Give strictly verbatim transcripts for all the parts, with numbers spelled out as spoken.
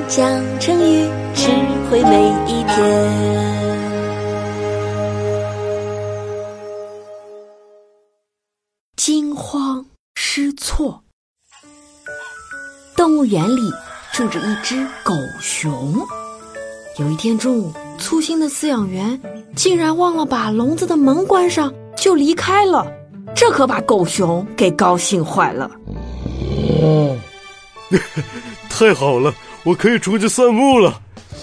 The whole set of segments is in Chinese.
讲成语，智慧每一天。惊慌失措。动物园里住着一只狗熊。有一天中午，粗心的饲养员竟然忘了把笼子的门关上就离开了，这可把狗熊给高兴坏了。 哦，太好了，我可以出去散步了。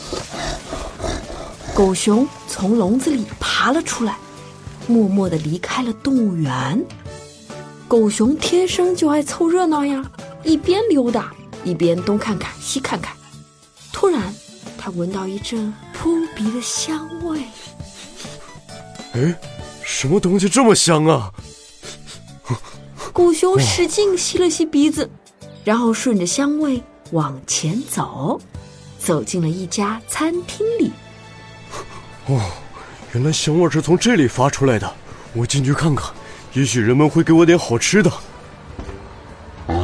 狗熊从笼子里爬了出来，默默地离开了动物园。狗熊天生就爱凑热闹呀，一边溜达一边东看看西看看。突然他闻到一阵扑鼻的香味。 哎，什么东西这么香啊？ 狗熊使劲吸了吸鼻子，然后顺着香味往前走，走进了一家餐厅里。 哦，原来香味是从这里发出来的，我进去看看，也许人们会给我点好吃的。 啊！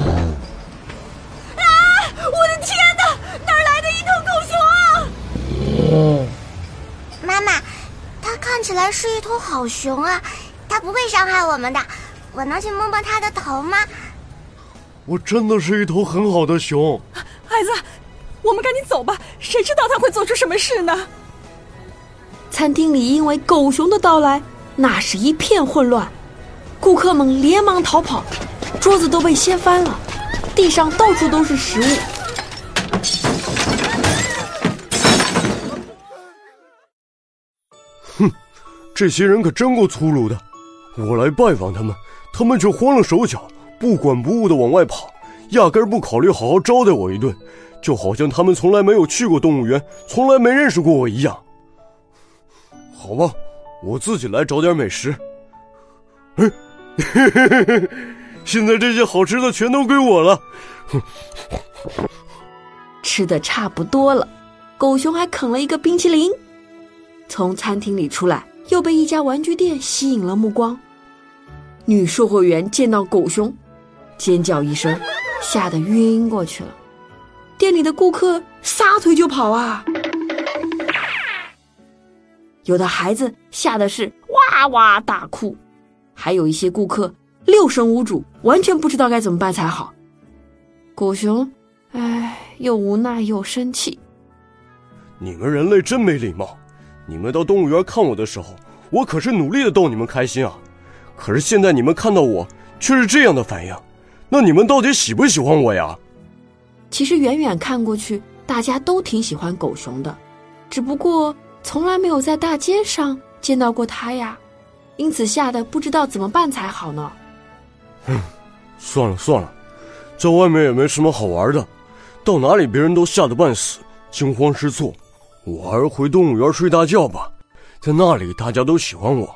我的天哪，哪儿来的一头狗熊啊？ 妈妈，它看起来是一头好熊啊，它不会伤害我们的。我能去摸摸它的头吗？ 我真的是一头很好的熊。 孩子，我们赶紧走吧，谁知道它会做出什么事呢？ 餐厅里因为狗熊的到来，那是一片混乱，顾客们连忙逃跑，桌子都被掀翻了，地上到处都是食物。 哼，这些人可真够粗鲁的，我来拜访他们，他们却慌了手脚，不管不顾地往外跑，压根儿不考虑好好招待我一顿，就好像他们从来没有去过动物园，从来没认识过我一样。好吧，我自己来找点美食。哎，嘿嘿嘿嘿，现在这些好吃的全都归我了。 吃的差不多了，狗熊还啃了一个冰淇淋。从餐厅里出来，又被一家玩具店吸引了目光。女售货员见到狗熊，尖叫一声，吓得晕过去了。店里的顾客撒腿就跑啊，有的孩子吓得是哇哇大哭，还有一些顾客六神无主，完全不知道该怎么办才好。狗熊唉，又无奈又生气。 你们人类真没礼貌，你们到动物园看我的时候，我可是努力的逗你们开心啊，可是现在你们看到我却是这样的反应，那你们到底喜不喜欢我呀？ 其实远远看过去，大家都挺喜欢狗熊的，只不过从来没有在大街上见到过它呀，因此吓得不知道怎么办才好呢。 嗯，算了算了，在外面也没什么好玩的，到哪里别人都吓得半死，惊慌失措，我还是回动物园睡大觉吧，在那里大家都喜欢我。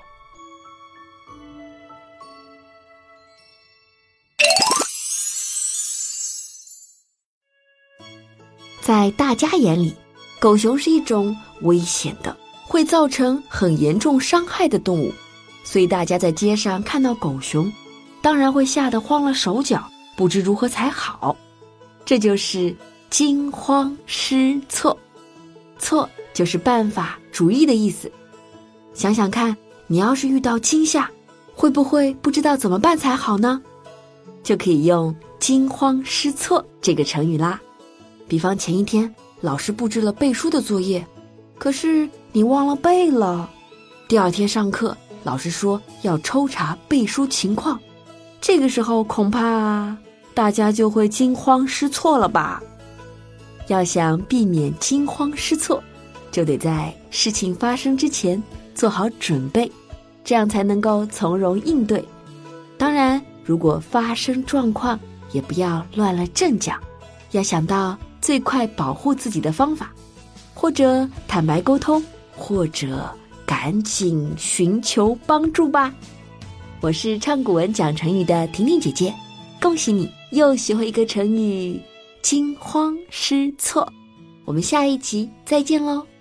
在大家眼里，狗熊是一种危险的，会造成很严重伤害的动物，所以大家在街上看到狗熊，当然会吓得慌了手脚，不知如何才好。这就是惊慌失措，措就是办法、主意的意思。想想看，你要是遇到惊吓，会不会不知道怎么办才好呢？就可以用惊慌失措这个成语啦。比方前一天老师布置了背书的作业，可是你忘了背了。第二天上课，老师说要抽查背书情况，这个时候恐怕大家就会惊慌失措了吧。要想避免惊慌失措，就得在事情发生之前做好准备，这样才能够从容应对。当然，如果发生状况，也不要乱了阵脚，要想到最快保护自己的方法，或者坦白沟通，或者赶紧寻求帮助吧。我是唱古文讲成语的婷婷姐姐，恭喜你又学会一个成语，惊慌失措。我们下一集再见喽。